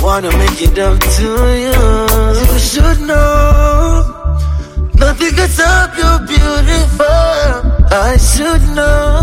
wanna make it up to you. You should know, nothing can stop you, beautiful. I should know.